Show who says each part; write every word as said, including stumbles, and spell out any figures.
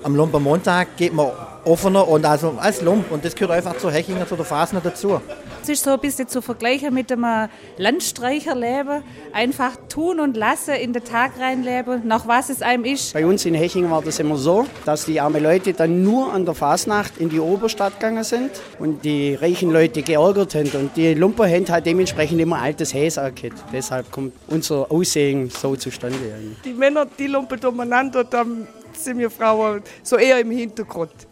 Speaker 1: Am Lumpermontag geht man offener und also als Lump und das gehört einfach zur Hechingen, zu der Fasner dazu.
Speaker 2: Es ist so ein bisschen zu vergleichen mit einem Landstreicherleben. Einfach tun und lassen, in den Tag reinleben, nach was es einem ist.
Speaker 3: Bei uns in Hechingen war das immer so, dass die armen Leute dann nur an der Fasnacht in die Oberstadt gegangen sind und die reichen Leute geärgert haben. Und die Lumper haben halt dementsprechend immer altes Häs angehört. Deshalb kommt unser Aussehen so zustande.
Speaker 4: Die Männer, die lumpen umeinander, dann sind wir Frauen so eher im Hintergrund.